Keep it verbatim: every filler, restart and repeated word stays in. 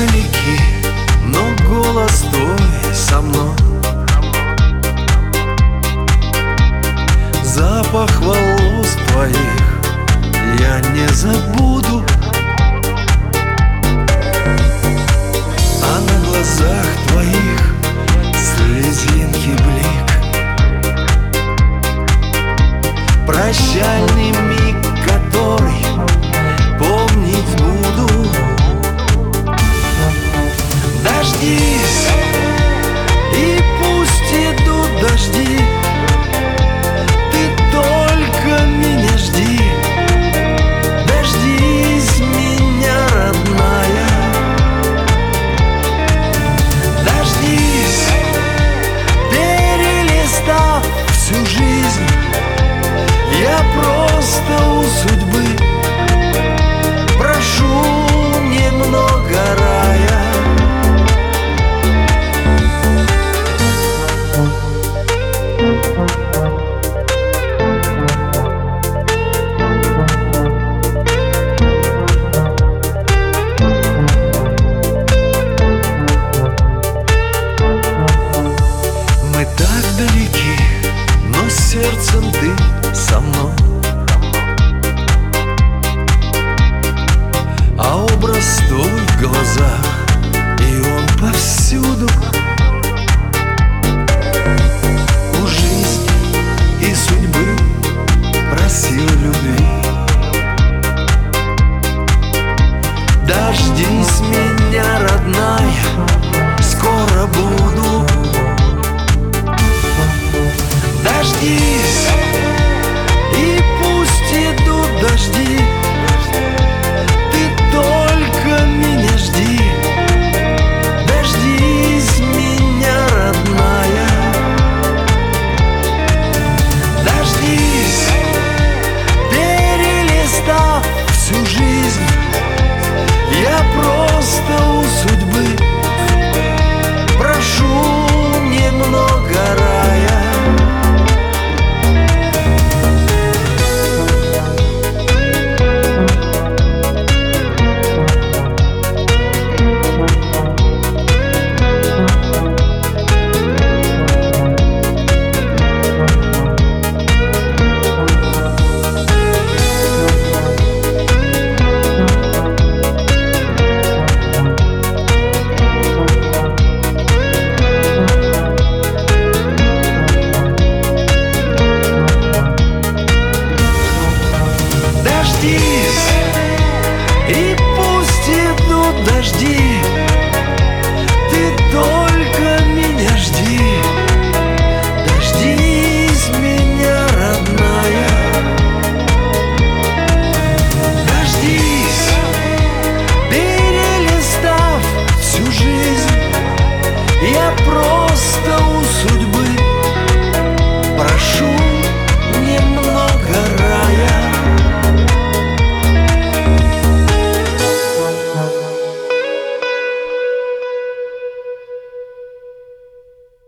далеки, но голос твой со мной. Запах волос твоих я не забуду, а на глазах твоих слезинки блик. Прощальный миг, который помнить буду. Дождись, и пусть идут дожди, ты только меня жди. Дождись меня, родная. Дождись, перелистав всю жизнь, я просто у судьбы прошу немного рая. Мы так далеки, но сердцем ты со мной. А образ твой в глазах, и он повсюду. У жизни и судьбы просил любви. Дождись меня, родная, скоро буду. Дождись, и пусть идут дожди, ты только меня жди. Дождись меня, родная. Дождись, перелистав всю жизнь, я просто у судьбы прошу немного рая. Дождись, и пусть идут дожди,